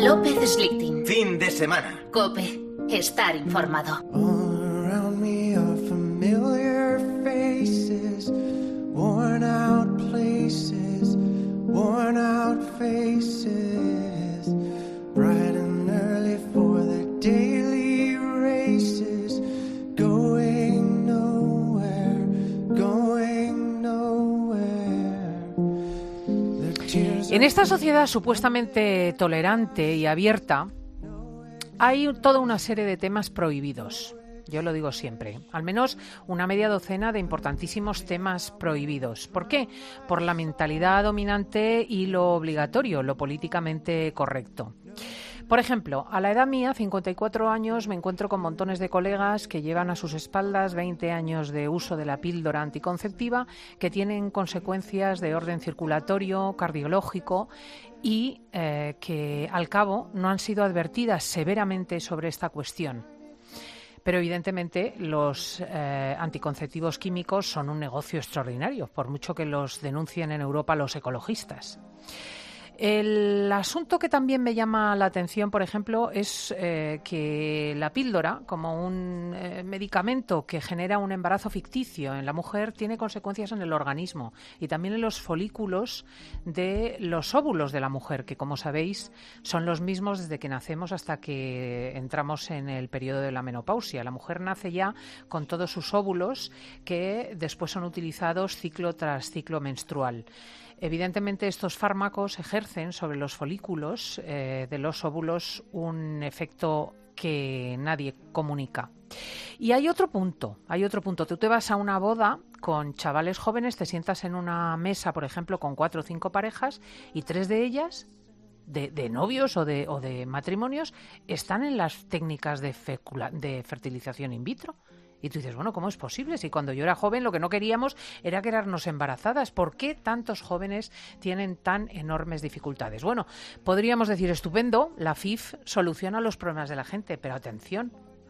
López Slichting. Fin de semana. COPE. Estar informado. All around me are familiar faces, worn out places, worn out faces, bright and early for the daily races, going nowhere, going nowhere. En esta sociedad supuestamente tolerante y abierta, hay toda una serie de temas prohibidos. Yo lo digo siempre, al menos una media docena de importantísimos temas prohibidos. ¿Por qué? Por la mentalidad dominante y lo obligatorio, lo políticamente correcto. Por ejemplo, a la edad mía, 54 años, me encuentro con montones de colegas que llevan a sus espaldas 20 años de uso de la píldora anticonceptiva, que tienen consecuencias de orden circulatorio, cardiológico y que al cabo no han sido advertidas severamente sobre esta cuestión. Pero evidentemente los anticonceptivos químicos son un negocio extraordinario, por mucho que los denuncien en Europa los ecologistas. El asunto que también me llama la atención, por ejemplo, es que la píldora, como un medicamento que genera un embarazo ficticio en la mujer, tiene consecuencias en el organismo y también en los folículos de los óvulos de la mujer, que, como sabéis, son los mismos desde que nacemos hasta que entramos en el periodo de la menopausia. La mujer nace ya con todos sus óvulos que después son utilizados ciclo tras ciclo menstrual. Evidentemente, estos fármacos ejercen sobre los folículos de los óvulos un efecto que nadie comunica. Y hay otro punto. Tú te vas a una boda con chavales jóvenes, te sientas en una mesa, por ejemplo, con 4 o 5 parejas y 3 de ellas, de novios o de matrimonios, están en las técnicas de fertilización in vitro. Y tú dices, bueno, ¿cómo es posible? Si cuando yo era joven lo que no queríamos era quedarnos embarazadas. ¿Por qué tantos jóvenes tienen tan enormes dificultades? Bueno, podríamos decir, estupendo, la FIF soluciona los problemas de la gente, pero atención,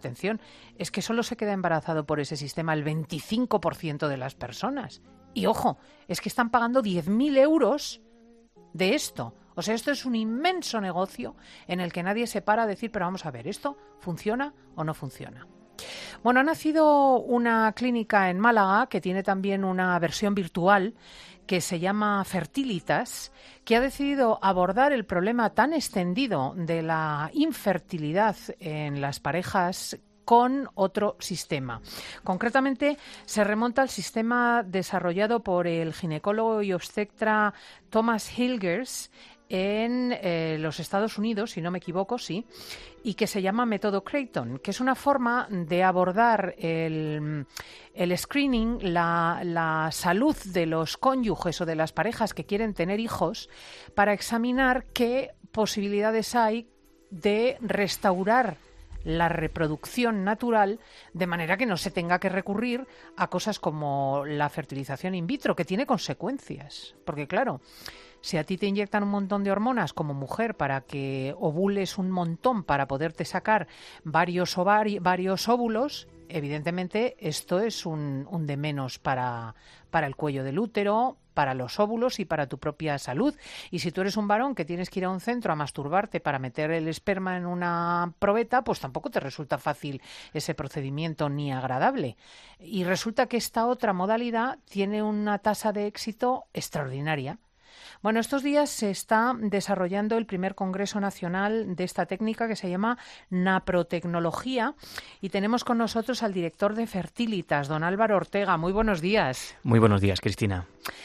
es que solo se queda embarazado por ese sistema el 25% de las personas. Y ojo, es que están pagando 10.000 euros de esto. O sea, esto es un inmenso negocio en el que nadie se para a decir, pero vamos a ver, ¿esto funciona o no funciona? Bueno, ha nacido una clínica en Málaga que tiene también una versión virtual que se llama Fertilitas, que ha decidido abordar el problema tan extendido de la infertilidad en las parejas con otro sistema. Concretamente, se remonta al sistema desarrollado por el ginecólogo y obstetra Thomas Hilgers en los Estados Unidos, si no me equivoco, sí, y que se llama método Creighton, que es una forma de abordar el screening, la salud de los cónyuges o de las parejas que quieren tener hijos, para examinar qué posibilidades hay de restaurar la reproducción natural de manera que no se tenga que recurrir a cosas como la fertilización in vitro, que tiene consecuencias. Porque claro, si a ti te inyectan un montón de hormonas como mujer para que ovules un montón para poderte sacar varios óvulos, evidentemente esto es un de menos para el cuello del útero, para los óvulos y para tu propia salud. Y si tú eres un varón que tienes que ir a un centro a masturbarte para meter el esperma en una probeta, pues tampoco te resulta fácil ese procedimiento ni agradable. Y resulta que esta otra modalidad tiene una tasa de éxito extraordinaria. Bueno, estos días se está desarrollando el primer congreso nacional de esta técnica que se llama naprotecnología y tenemos con nosotros al director de Fertilitas, don Álvaro Ortega. Muy buenos días. Muy buenos días, Cristina.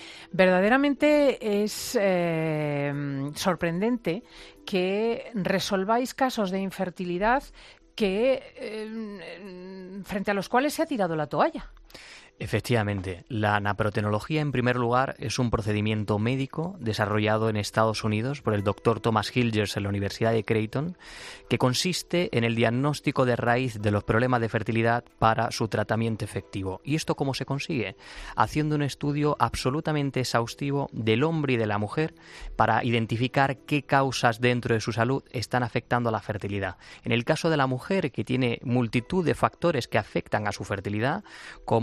Verdaderamente es sorprendente que resolváis casos de infertilidad frente a los cuales se ha tirado la toalla. Efectivamente, la naprotecnología, en primer lugar, es un procedimiento médico desarrollado en Estados Unidos por el doctor Thomas Hilgers en la Universidad de Creighton, que consiste en el diagnóstico de raíz de los problemas de fertilidad para su tratamiento efectivo. ¿Y esto cómo se consigue? Haciendo un estudio absolutamente exhaustivo del hombre y de la mujer para identificar qué causas dentro de su salud están afectando a la fertilidad. En el caso de la mujer, que tiene multitud de factores que afectan a su fertilidad, como el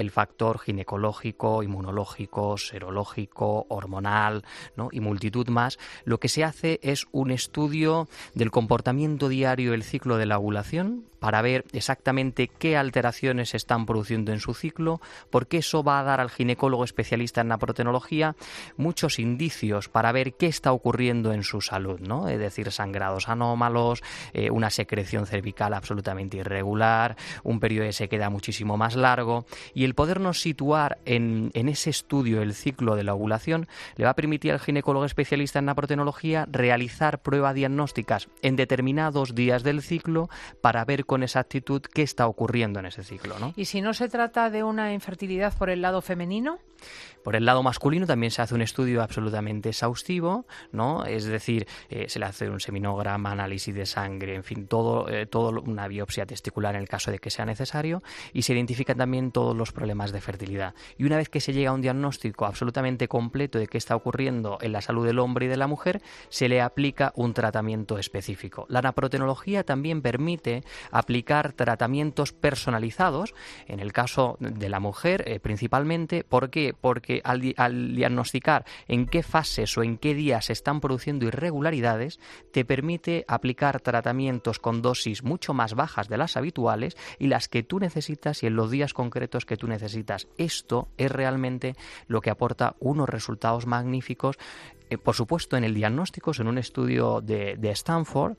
el factor ginecológico, inmunológico, serológico, hormonal, ¿no? Y multitud más, lo que se hace es un estudio del comportamiento diario del ciclo de la ovulación para ver exactamente qué alteraciones se están produciendo en su ciclo, porque eso va a dar al ginecólogo especialista en naprotenología muchos indicios para ver qué está ocurriendo en su salud, ¿no? Es decir, sangrados anómalos, una secreción cervical absolutamente irregular, un periodo de sequedad muchísimo más largo, y el podernos situar en ese estudio del ciclo de la ovulación le va a permitir al ginecólogo especialista en naprotenología realizar pruebas diagnósticas en determinados días del ciclo para ver con exactitud qué está ocurriendo en ese ciclo, ¿no? ¿Y si no se trata de una infertilidad por el lado femenino? Por el lado masculino también se hace un estudio absolutamente exhaustivo, ¿no? Es decir, se le hace un seminograma, análisis de sangre, en fin, todo una biopsia testicular en el caso de que sea necesario, y se identifican también todos los problemas de fertilidad. Y una vez que se llega a un diagnóstico absolutamente completo de qué está ocurriendo en la salud del hombre y de la mujer, se le aplica un tratamiento específico. La naprotenología también permite aplicar tratamientos personalizados, en el caso de la mujer principalmente. ¿Por qué? Porque al diagnosticar en qué fases o en qué días se están produciendo irregularidades, te permite aplicar tratamientos con dosis mucho más bajas de las habituales y las que tú necesitas y en los días concretos que tú necesitas. Esto es realmente lo que aporta unos resultados magníficos. Por supuesto, en el diagnóstico, en un estudio de Stanford,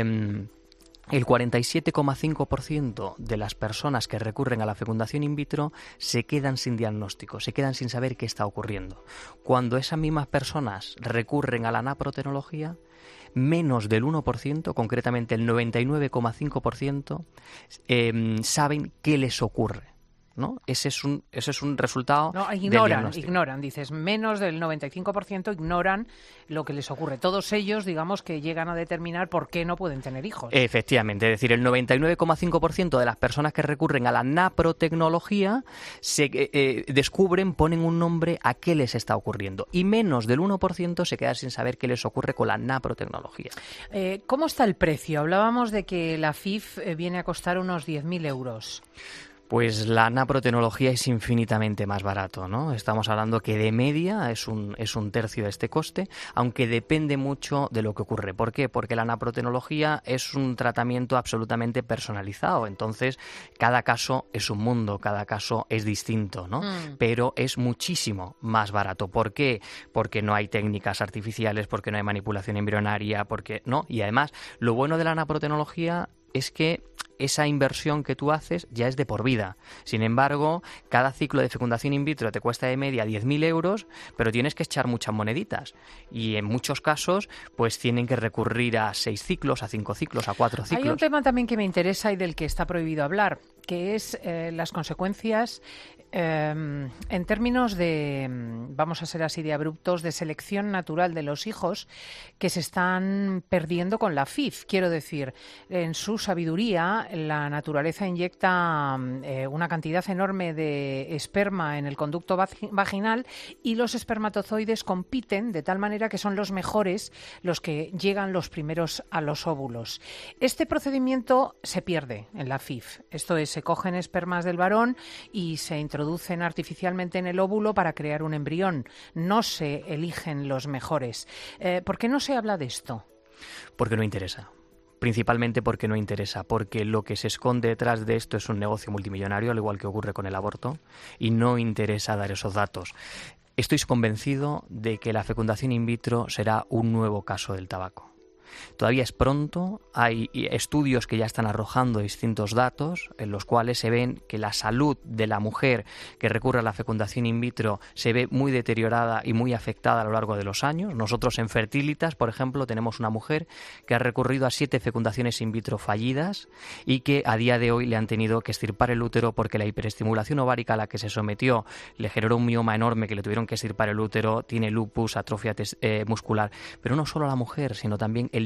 el 47,5% de las personas que recurren a la fecundación in vitro se quedan sin diagnóstico, se quedan sin saber qué está ocurriendo. Cuando esas mismas personas recurren a la naprotenología, menos del 1%, concretamente el 99,5%, saben qué les ocurre, ¿no? Ese es un resultado. No, ignoran, dices, menos del 95% ignoran lo que les ocurre. Todos ellos, digamos, que llegan a determinar por qué no pueden tener hijos. Efectivamente, es decir, el 99,5% de las personas que recurren a la naprotecnología se descubren, ponen un nombre a qué les está ocurriendo, y menos del 1% se queda sin saber qué les ocurre con la naprotecnología. ¿Cómo está el precio? Hablábamos de que la FIV viene a costar unos 10.000 euros. Pues la naprotenología es infinitamente más barato, ¿no? Estamos hablando que de media es un tercio de este coste, aunque depende mucho de lo que ocurre. ¿Por qué? Porque la naprotenología es un tratamiento absolutamente personalizado, entonces cada caso es un mundo, cada caso es distinto, ¿no? Pero es muchísimo más barato. ¿Por qué? Porque no hay técnicas artificiales, porque no hay manipulación embrionaria, porque no. Y además, lo bueno de la naprotenología es que esa inversión que tú haces ya es de por vida. Sin embargo, cada ciclo de fecundación in vitro te cuesta de media 10.000 euros, pero tienes que echar muchas moneditas. Y en muchos casos, pues tienen que recurrir a 6 ciclos, a 5 ciclos, a 4 ciclos. Hay un tema también que me interesa y del que está prohibido hablar, que es las consecuencias en términos de, vamos a ser así de abruptos, de selección natural de los hijos que se están perdiendo con la FIV. Quiero decir, en su sabiduría, la naturaleza inyecta una cantidad enorme de esperma en el conducto vaginal y los espermatozoides compiten de tal manera que son los mejores los que llegan los primeros a los óvulos. Este procedimiento se pierde en la FIV. Esto es, se cogen espermas del varón y se introducen artificialmente en el óvulo para crear un embrión. No se eligen los mejores. ¿Por qué no se habla de esto? Porque no interesa. Principalmente porque no interesa, porque lo que se esconde detrás de esto es un negocio multimillonario, al igual que ocurre con el aborto, y no interesa dar esos datos. Estoy convencido de que la fecundación in vitro será un nuevo caso del tabaco. Todavía es pronto, hay estudios que ya están arrojando distintos datos en los cuales se ven que la salud de la mujer que recurre a la fecundación in vitro se ve muy deteriorada y muy afectada a lo largo de los años. Nosotros en Fertilitas, por ejemplo, tenemos una mujer que ha recurrido a 7 fecundaciones in vitro fallidas y que a día de hoy le han tenido que extirpar el útero porque la hiperestimulación ovárica a la que se sometió le generó un mioma enorme que le tuvieron que extirpar el útero, tiene lupus, atrofia muscular. Pero no solo la mujer, sino también el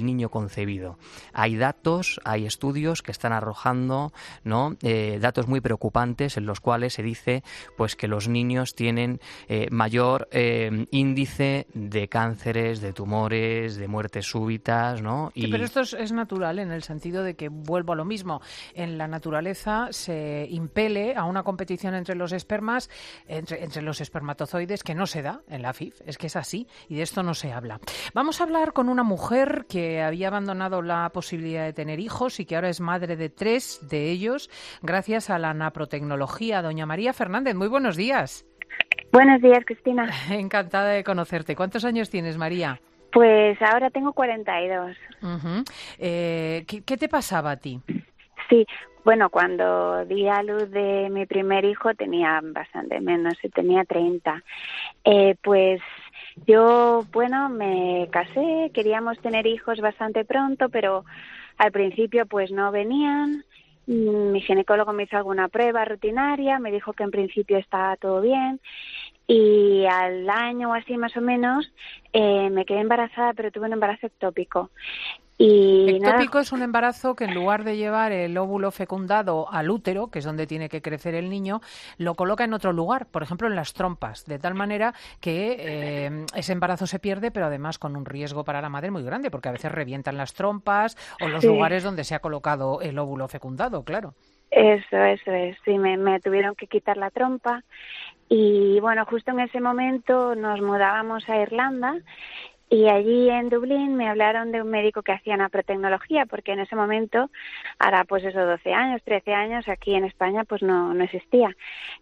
del niño concebido. Hay datos, hay estudios que están arrojando, ¿no?, datos muy preocupantes en los cuales se dice pues que los niños tienen mayor índice de cánceres, de tumores, de muertes súbitas, ¿no? Sí, pero esto es natural en el sentido de que, vuelvo a lo mismo, en la naturaleza se impele a una competición entre los espermas, entre los espermatozoides, que no se da en la FIF, es que es así y de esto no se habla. Vamos a hablar con una mujer que había abandonado la posibilidad de tener hijos y que ahora es madre de 3 de ellos gracias a la naprotecnología. Doña María Fernández, muy buenos días. Buenos días, Cristina. Encantada de conocerte. ¿Cuántos años tienes, María? Pues ahora tengo 42. Uh-huh. ¿Qué te pasaba a ti? Sí, bueno, cuando di a luz de mi primer hijo tenía bastante menos, tenía 30. Pues yo, bueno, me casé, queríamos tener hijos bastante pronto, pero al principio pues no venían. Mi ginecólogo me hizo alguna prueba rutinaria, me dijo que en principio estaba todo bien y al año o así más o menos me quedé embarazada, pero tuve un embarazo ectópico. Ectópico es un embarazo que en lugar de llevar el óvulo fecundado al útero, que es donde tiene que crecer el niño, lo coloca en otro lugar, por ejemplo en las trompas, de tal manera que ese embarazo se pierde, pero además con un riesgo para la madre muy grande, porque a veces revientan las trompas o los lugares donde se ha colocado el óvulo fecundado, claro. Eso es. Sí, me tuvieron que quitar la trompa y bueno, justo en ese momento nos mudábamos a Irlanda. Y allí en Dublín me hablaron de un médico que hacía naprotecnología, porque en ese momento, ahora pues eso, 12 años, 13 años, aquí en España pues no existía.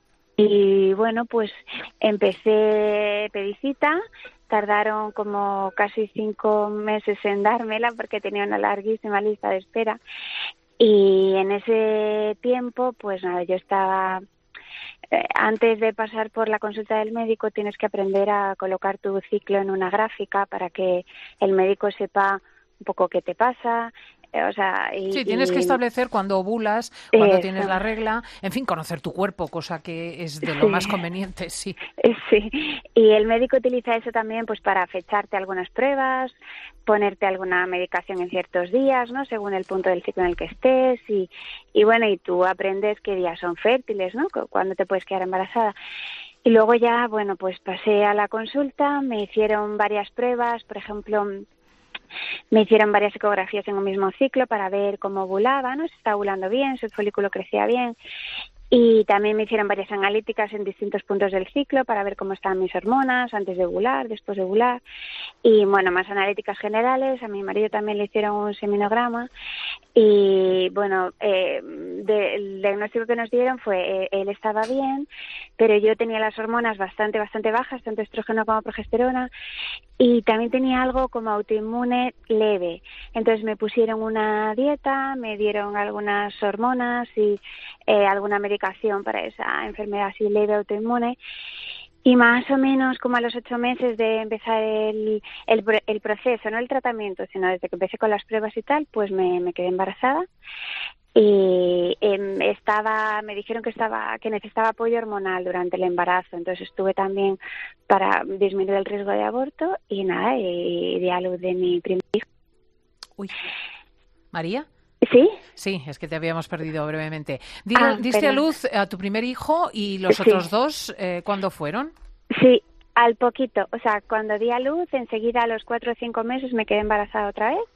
Y bueno, pues pedí cita, tardaron como casi 5 meses en dármela porque tenía una larguísima lista de espera. Y en ese tiempo, pues nada, yo estaba... Antes de pasar por la consulta del médico tienes que aprender a colocar tu ciclo en una gráfica para que el médico sepa un poco qué te pasa. Sí, tienes que establecer cuándo ovulas, cuándo tienes la regla, en fin, conocer tu cuerpo, cosa que es de lo más conveniente, sí. Sí, y el médico utiliza eso también pues para fecharte algunas pruebas, ponerte alguna medicación en ciertos días, ¿no?, según el punto del ciclo en el que estés y bueno, y tú aprendes qué días son fértiles, ¿no?, cuándo te puedes quedar embarazada. Y luego ya, bueno, pues pasé a la consulta, me hicieron varias pruebas, por ejemplo... Me hicieron varias ecografías en un mismo ciclo para ver cómo ovulaba, ¿no?, si estaba ovulando bien, si el folículo crecía bien. Y también me hicieron varias analíticas en distintos puntos del ciclo para ver cómo estaban mis hormonas antes de ovular, después de ovular. Y bueno, más analíticas generales. A mi marido también le hicieron un seminograma. Y bueno, el diagnóstico que nos dieron fue él estaba bien, pero yo tenía las hormonas bastante bajas, tanto estrógeno como progesterona. Y también tenía algo como autoinmune leve. Entonces me pusieron una dieta, me dieron algunas hormonas y alguna medicación para esa enfermedad así leve autoinmune. Y más o menos como a los 8 meses de empezar el proceso, no el tratamiento, sino desde que empecé con las pruebas y tal, pues me quedé embarazada. Y me dijeron que necesitaba apoyo hormonal durante el embarazo, entonces estuve también para disminuir el riesgo de aborto y nada, y di a luz de mi primer hijo. Uy, ¿María? ¿Sí? Sí, es que te habíamos perdido brevemente. ¿Diste a luz a tu primer hijo y los otros 2 cuándo fueron? Sí, al poquito, o sea, cuando di a luz, enseguida a los 4 o 5 meses me quedé embarazada otra vez.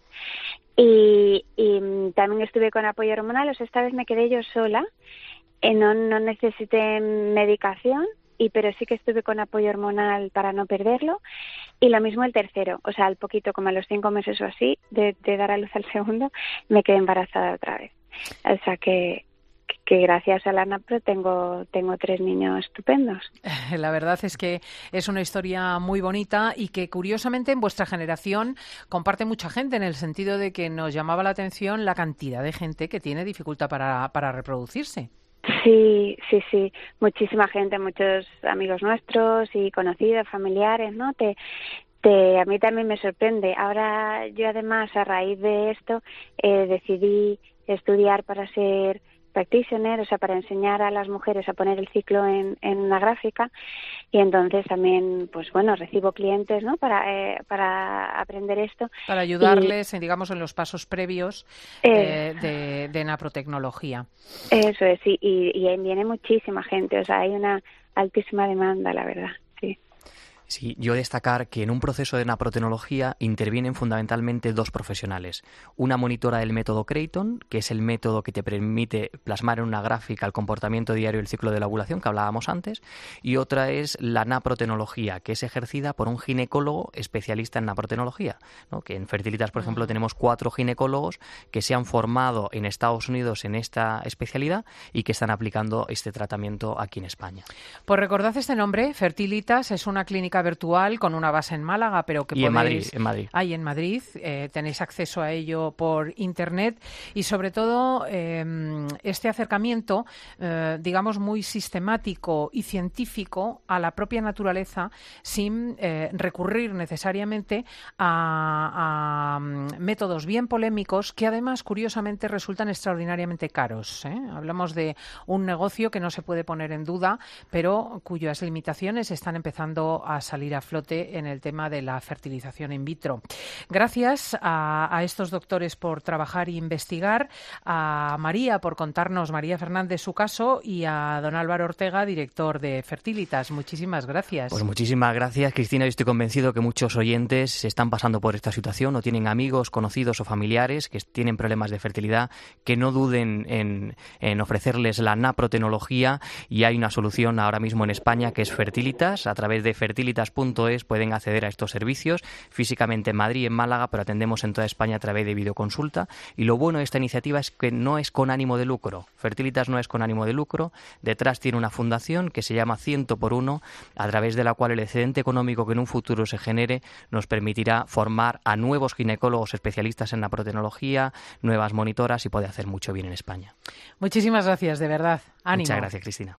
Y también estuve con apoyo hormonal, o sea, esta vez me quedé yo sola, no necesité medicación, pero sí que estuve con apoyo hormonal para no perderlo, y lo mismo el tercero, o sea, al poquito, como a los 5 meses o así, de dar a luz al segundo, me quedé embarazada otra vez. O sea que gracias a la NAPRO tengo 3 niños estupendos. La verdad es que es una historia muy bonita y que curiosamente en vuestra generación comparte mucha gente, en el sentido de que nos llamaba la atención la cantidad de gente que tiene dificultad para reproducirse. Sí, muchísima gente, muchos amigos nuestros y conocidos, familiares, ¿no? A mí también me sorprende. Ahora yo además a raíz de esto decidí estudiar para ser practitioner, o sea, para enseñar a las mujeres a poner el ciclo en una gráfica, y entonces también, pues bueno, recibo clientes, ¿no? Para aprender esto. Para ayudarles, digamos, en los pasos previos de naprotecnología. Eso es, sí, y viene muchísima gente, o sea, hay una altísima demanda, la verdad, sí. Sí, yo destacar que en un proceso de naprotecnología intervienen fundamentalmente dos profesionales. Una monitora del método Creighton, que es el método que te permite plasmar en una gráfica el comportamiento diario del ciclo de la ovulación que hablábamos antes, y otra es la naprotecnología, que es ejercida por un ginecólogo especialista en naprotecnología, ¿no? Que en Fertilitas, por ejemplo, tenemos 4 ginecólogos que se han formado en Estados Unidos en esta especialidad y que están aplicando este tratamiento aquí en España. Pues recordad este nombre, Fertilitas, es una clínica virtual con una base en Málaga, pero que podéis... En Madrid. En Madrid. Tenéis acceso a ello por Internet y, sobre todo, este acercamiento, digamos, muy sistemático y científico a la propia naturaleza, sin recurrir necesariamente a métodos bien polémicos que, además, curiosamente, resultan extraordinariamente caros. Hablamos de un negocio que no se puede poner en duda, pero cuyas limitaciones están empezando a salir a flote en el tema de la fertilización in vitro. Gracias a estos doctores por trabajar e investigar, a María por contarnos, María Fernández, su caso, y a don Álvaro Ortega, director de Fertilitas. Muchísimas gracias. Pues muchísimas gracias, Cristina. Yo estoy convencido que muchos oyentes se están pasando por esta situación o tienen amigos, conocidos o familiares que tienen problemas de fertilidad, que no duden en ofrecerles la naprotecnología, y hay una solución ahora mismo en España que es Fertilitas. A través de fertilitas.es pueden acceder a estos servicios físicamente en Madrid y en Málaga, pero atendemos en toda España a través de videoconsulta. Y lo bueno de esta iniciativa es que no es con ánimo de lucro. Fertilitas no es con ánimo de lucro. Detrás tiene una fundación que se llama 100x1, a través de la cual el excedente económico que en un futuro se genere nos permitirá formar a nuevos ginecólogos especialistas en naprotecnología, nuevas monitoras, y puede hacer mucho bien en España. Muchísimas gracias, de verdad. Ánimo. Muchas gracias, Cristina.